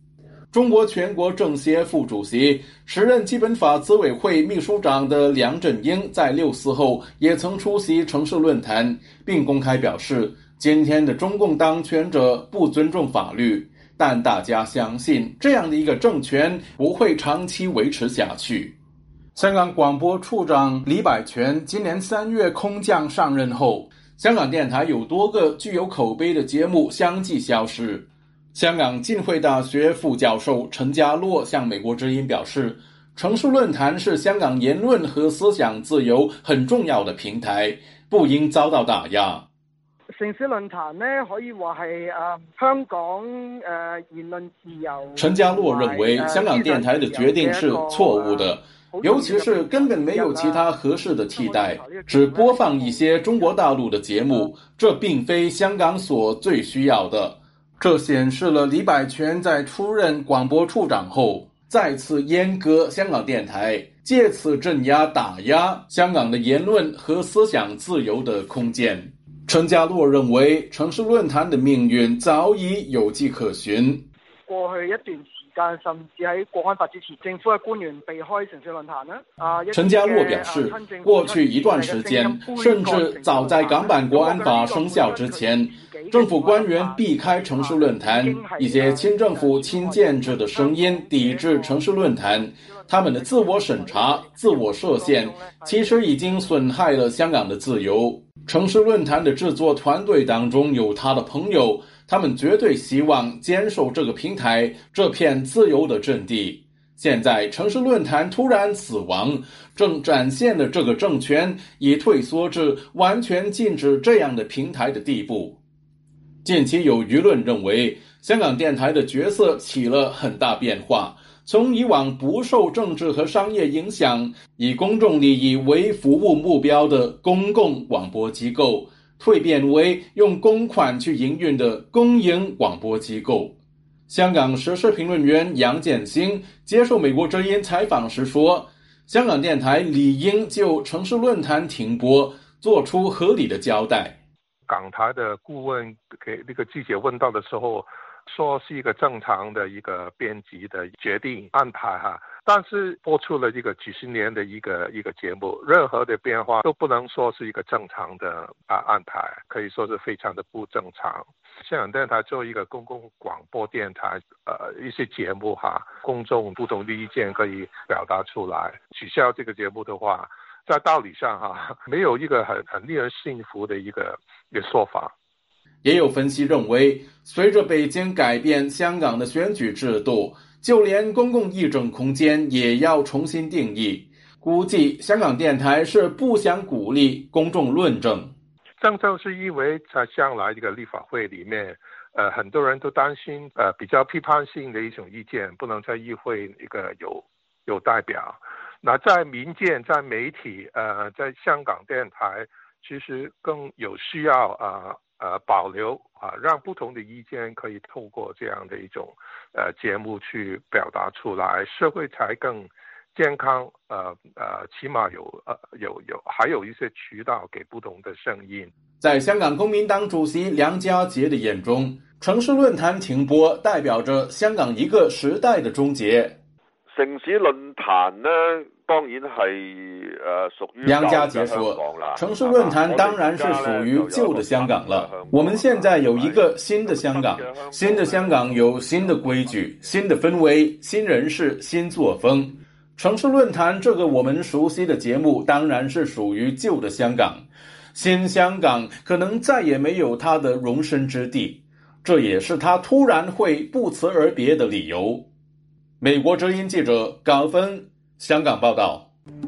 中国全国政协副主席、时任基本法执委会秘书长的梁振英在六四后也曾出席城市论坛，并公开表示，今天的中共当权者不尊重法律，但大家相信这样的一个政权不会长期维持下去。香港广播处长李百全今年三月空降上任后，香港电台有多个具有口碑的节目相继消失。香港浸会大学副教授陈家洛向美国之音表示，城市论坛是香港言论和思想自由很重要的平台，不应遭到打压。 城市論壇呢，可以話係誒香港誒、呃、言論自由。 陳家洛認為香港電台的決定是錯誤的，尤其是根本沒有其他合適的替代，只播放一些中國大陸的節目，這並非香港所最需要的。這顯示了李百全在出任廣播處長後，再次閹割香港電台，借此鎮壓打壓香港的言論和思想自由的空間。陳家洛認為城市論壇的命運早已有跡可循。 過去一段時間，甚至喺國安法之前，政府嘅官員避開城市論壇呢。啊，陳家洛表示，過去一段時間，甚至早在港版國安法生效之前，政府官員避開城市論壇，一些親政府、親建制的聲音抵制城市論壇，他們的自我審查、自我設限，其實已經損害了香港的自由。城市論壇的製作團隊當中有他的朋友，他們絕對希望堅守這個平台，這片自由的陣地。現在城市論壇突然死亡，正展現了這個政權已退縮至完全禁止這樣的平台的地步。近期有輿論認為，香港電台的角色起了很大變化，從以往不受政治和商業影響，以公眾利益為服務目標的公共廣播機構，蛻變為用公款去營運的公營廣播機構。香港時事評論員楊建興接受美國之音採訪時說，香港電台理應就城市論壇停播做出合理的交代。 港台的顧問給那個記者問到的時候，說是一個正常的一個編輯的決定安排哈，但是播出了這個幾十年的一個一個節目，任何的變化都不能說是一個正常的啊安排，可以說是非常的不正常。香港電台作為一個公共廣播電台，呃一些節目哈，公眾不同的意見可以表達出來，取消這個節目的話，在道理上哈，沒有一個很很令人信服的一個一個說法。 也有分析認為，隨着北京改變香港的選舉制度，就連公共議政空間也要重新定義。估計香港電台是不想鼓勵公眾論證。 正正是因為在將來這個立法會裡面，呃，很多人都擔心，呃，比較批判性的一種意見不能在議會一個有有代表。那在民間、在媒體，呃，在香港電台，其實更有需要啊。呃呃，保留啊，讓不同的意見可以透過這樣的一種呃節目去表達出來，社會才更健康。呃呃，起碼有呃有有還有一些渠道給不同的聲音。 在香港公民黨主席梁家傑的眼中，城市論壇停播代表着香港一個時代的終結。 城市論壇呢，當然係呃屬於梁家傑說，城市論壇當然是屬於舊的香港了。我們現在有一個新的香港，新的香港有新的規矩、新的氛圍、新人士、新作風。城市論壇這個我們熟悉的節目當然是屬於舊的香港，新香港可能再也沒有它的容身之地，這也是它突然會不辭而別的理由。美國之音記者高芬香港報道。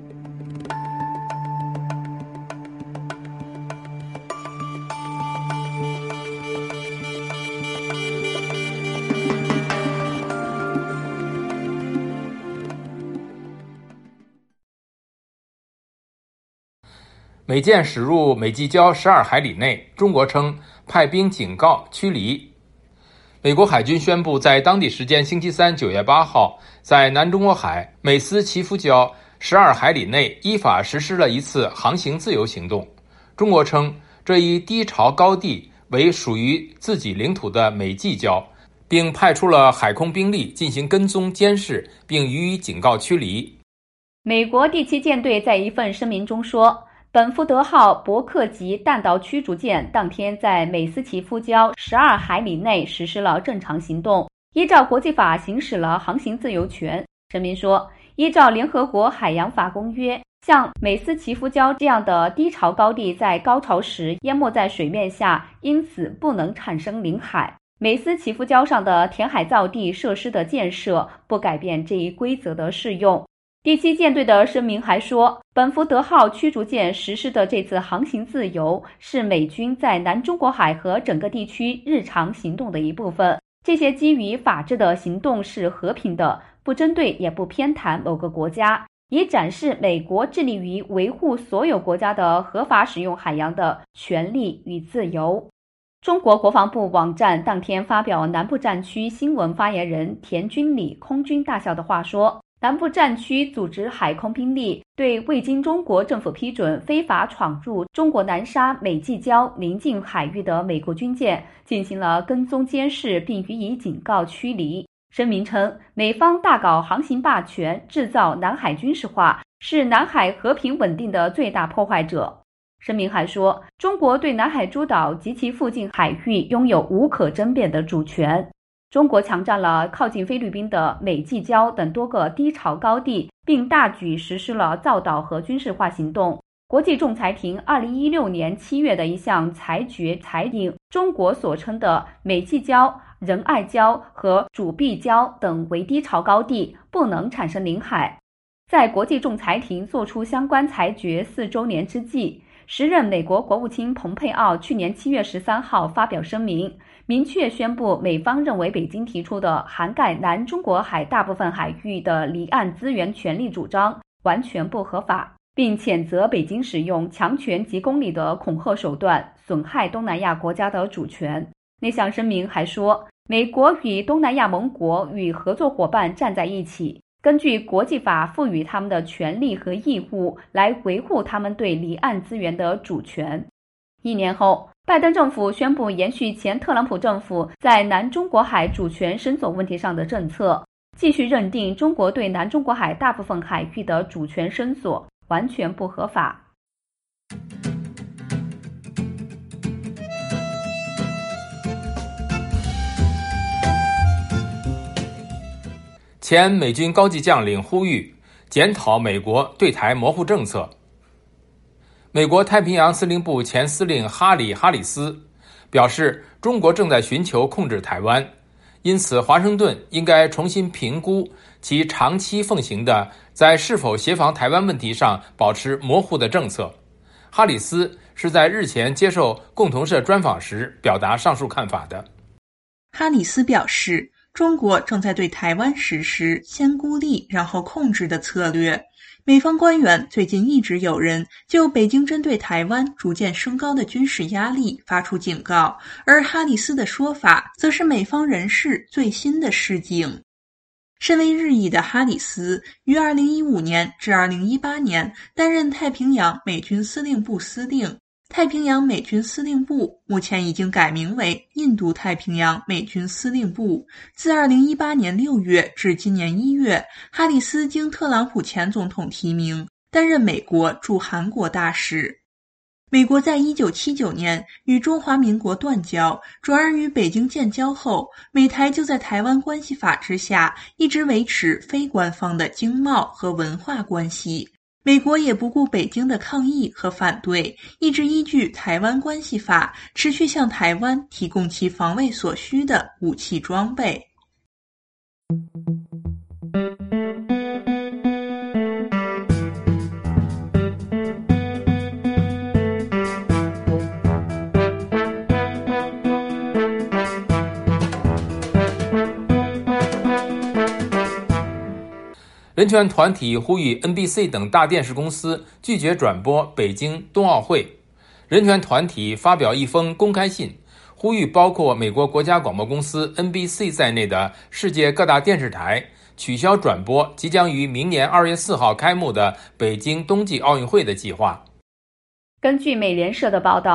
美舰驶入美济礁十二海里内，中国称派兵警告驱离。美国海军宣布，在当地时间星期三九月八号，在南中国海美斯奇夫礁十二海里内依法实施了一次航行自由行动。中国称这一低潮高地为属于自己领土的美济礁， 并派出了海空兵力进行跟踪监视，并予以警告驱离。 美国第七舰队在一份声明中说，本福德号伯克级弹道驱逐舰当天在美斯奇夫礁十二海里内实施了正常行动，依照国际法行使了航行自由权。声明说，依照联合国海洋法公约，像美斯奇夫礁这样的低潮高地在高潮时淹没在水面下，因此不能产生领海。美斯奇夫礁上的填海造地设施的建设不改变这一规则的适用。第七舰队的声明还说，本福德号驱逐舰实施的这次航行自由是美军在南中国海和整个地区日常行动的一部分。这些基于法治的行动是和平的，不针对也不偏袒某个国家，以展示美国致力于维护所有国家的合法使用海洋的权利与自由。中国国防部网站当天发表南部战区新闻发言人田军礼空军大校的话说，南部战区组织海空兵力对未经中国政府批准非法闯入中国南沙美济礁邻近海域的美国军舰进行了跟踪监视，并予以警告驱离。声明称，美方大搞航行霸权，制造南海军事化，是南海和平稳定的最大破坏者。声明还说，中国对南海诸岛及其附近海域拥有无可争辩的主权。中国强占了靠近菲律宾的美济礁等多个低潮高地，并大举实施了造岛和军事化行动。国际仲裁庭二零一六年七月的一项裁决裁定，中国所称的美济礁、仁爱礁和主碧礁等为低潮高地，不能产生领海。在国际仲裁庭作出相关裁决四周年之际，时任美国国务卿蓬佩奥去年七月十三号发表声明，明确宣布美方认为北京提出的涵盖南中国海大部分海域的离岸资源权利主张完全不合法，并谴责北京使用强权及公理的恐吓手段，损害东南亚国家的主权。那项声明还说，美国与东南亚盟国与合作伙伴站在一起，根据国际法赋予他们的权利和义务来维护他们对离岸资源的主权。一年后，拜登政府宣布延续前特朗普政府在南中国海主权伸索问题上的政策，继续认定中国对南中国海大部分海域的主权伸索完全不合法。 前美军高级将领呼吁检讨美国对台模糊政策。美国太平洋司令部前司令哈里·哈里斯表示，中国正在寻求控制台湾，因此华盛顿应该重新评估其长期奉行的在是否协防台湾问题上保持模糊的政策。哈里斯是在日前接受共同社专访时表达上述看法的。 哈里斯表示，中国正在对台湾实施先孤立然后控制的策略。美方官员最近一直有人就北京针对台湾逐渐升高的军事压力发出警告，而哈里斯的说法则是美方人士最新的示警。身为日裔的哈里斯于二零一五年至二零一八年担任太平洋美军司令部司令。太平洋美军司令部目前已经改名为印度太平洋美军司令部。自二零一八年六月至今年一月，哈里斯经特朗普前总统提名，担任美国驻韩国大使。美国在一九七九年与中华民国断交，转而与北京建交后，美台就在台湾关系法之下一直维持非官方的经贸和文化关系。美国也不顾北京的抗议和反对，一直依据台湾关系法持续向台湾提供其防卫所需的武器装备。 人权团体呼吁 N B C 等大电视公司拒绝转播北京冬奥会。人权团体发表一封公开信，呼吁包括美国国家广播公司 N B C 在内的世界各大电视台取消转播即将于明年二月四号开幕的北京冬季奥运会的计划。 根据美联社的报道，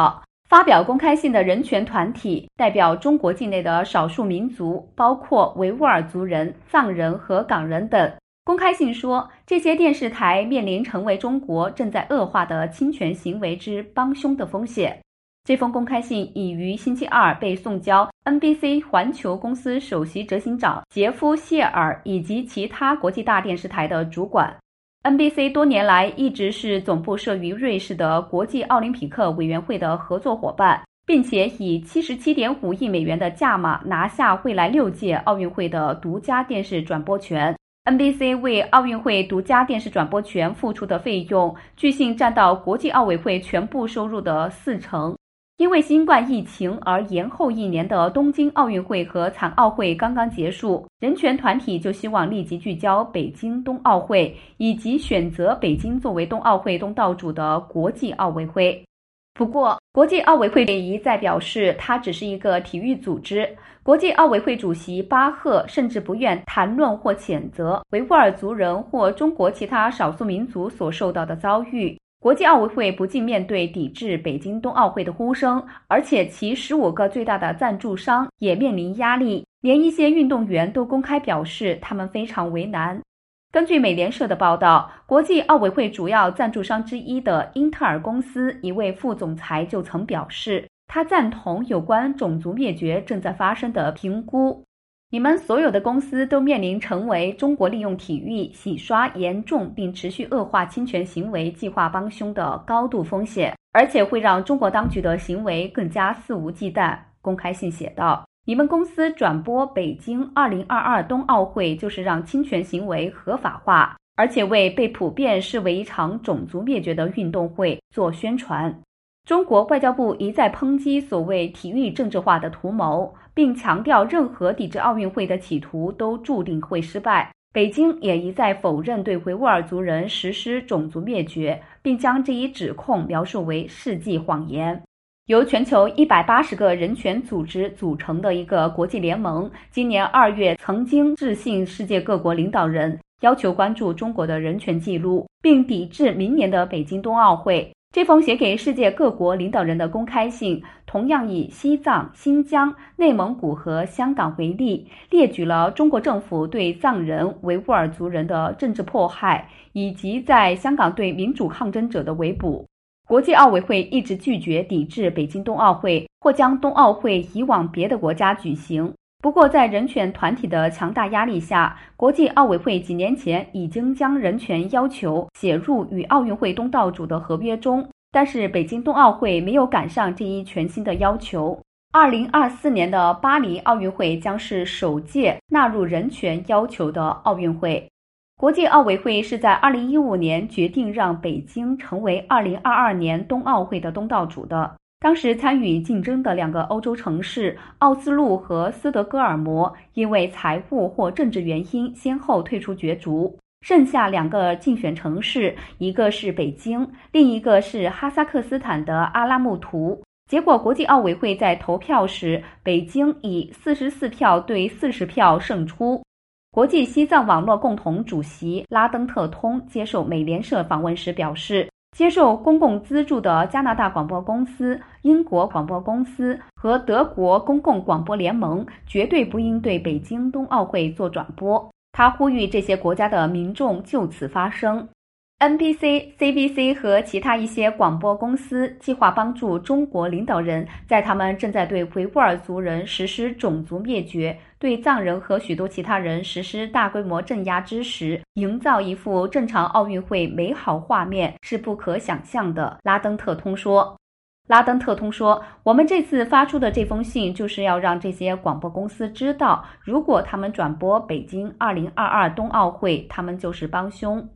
发表公开信的人权团体代表中国境内的少数民族，包括维吾尔族人、藏人和港人等。公开信说，这些电视台面临成为中国正在恶化的侵权行为之帮凶的风险。这封公开信已于星期二被送交 N B C 环球公司首席执行长杰夫·谢尔以及其他国际大电视台的主管。N B C 多年来一直是总部设于瑞士的国际奥林匹克委员会的合作伙伴，并且以 七十七点五亿美元的价码拿下未来六届奥运会的独家电视转播权。N B C 为奥运会独家电视转播权付出的费用，据信占到国际奥委会全部收入的四成。因为新冠疫情而延后一年的东京奥运会和残奥会刚刚结束，人权团体就希望立即聚焦北京冬奥会，以及选择北京作为冬奥会东道主的国际奥委会。不过，国际奥委会一再表示，它只是一个体育组织。国际奥委会主席巴赫甚至不愿谈论或谴责维吾尔族人或中国其他少数民族所受到的遭遇。国际奥委会不仅面对抵制北京冬奥会的呼声，而且其十五个最大的赞助商也面临压力，连一些运动员都公开表示他们非常为难。根据美联社的报道，国际奥委会主要赞助商之一的英特尔公司一位副总裁就曾表示，他赞同有关种族灭绝正在发生的评估。你们所有的公司都面临成为中国利用体育洗刷严重并持续恶化侵权行为计划帮凶的高度风险，而且会让中国当局的行为更加肆无忌惮。公开信写道，你们公司转播北京二零二二冬奥会就是让侵权行为合法化，而且为被普遍视为一场种族灭绝的运动会做宣传。中国外交部一再抨击所谓体育政治化的图谋，并强调任何抵制奥运会的企图都注定会失败。北京也一再否认对维吾尔族人实施种族灭绝，并将这一指控描述为世纪谎言。由全球一百八十个人权组织组成的一个国际联盟，今年二月曾经致信世界各国领导人，要求关注中国的人权记录，并抵制明年的北京冬奥会。这封写给世界各国领导人的公开信，同样以西藏、新疆、内蒙古和香港为例，列举了中国政府对藏人、维吾尔族人的政治迫害，以及在香港对民主抗争者的围捕。国际奥委会一直拒绝抵制北京冬奥会，或将冬奥会移往别的国家举行。不过，在人权团体的强大压力下，国际奥委会几年前已经将人权要求写入与奥运会东道主的合约中，但是北京冬奥会没有赶上这一全新的要求。二零二四年的巴黎奥运会将是首届纳入人权要求的奥运会。国际奥委会是在二零一五年决定让北京成为二零二二年冬奥会的东道主的。当时参与竞争的两个欧洲城市奥斯陆和斯德哥尔摩因为财务或政治原因先后退出角逐，剩下两个竞选城市，一个是北京，另一个是哈萨克斯坦的阿拉木图。结果国际奥委会在投票时，北京以四十四票对四十票胜出。国际西藏网络共同主席拉登特通接受美联社访问时表示，接受公共资助的加拿大广播公司、英国广播公司和德国公共广播联盟绝对不应对北京冬奥会做转播。他呼吁这些国家的民众就此发声。N B C、C B C 和其他一些广播公司计划帮助中国领导人在他们正在对维吾尔族人实施种族灭绝、对藏人和许多其他人实施大规模镇压之时，营造一幅正常奥运会美好画面是不可想象的，拉登特通说。拉登特通说，我们这次发出的这封信就是要让这些广播公司知道，如果他们转播北京二零二二冬奥会，他们就是帮凶。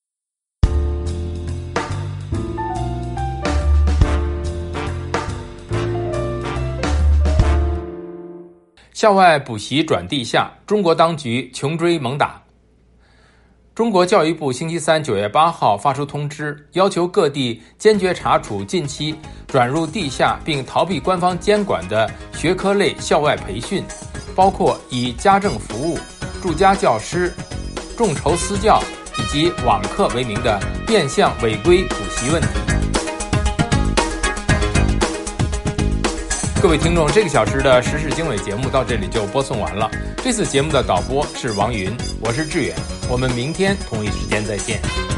校外补习转地下，中国当局穷追猛打。中国教育部星期三九月八号发出通知，要求各地坚决查处近期转入地下并逃避官方监管的学科类校外培训，包括以家政服务、住家教师、众筹私教以及网课为名的变相违规补习问题。 各位听众，这个小时的时事经纬节目到这里就播送完了。这次节目的导播是王云，我是志远，我们明天同一时间再见。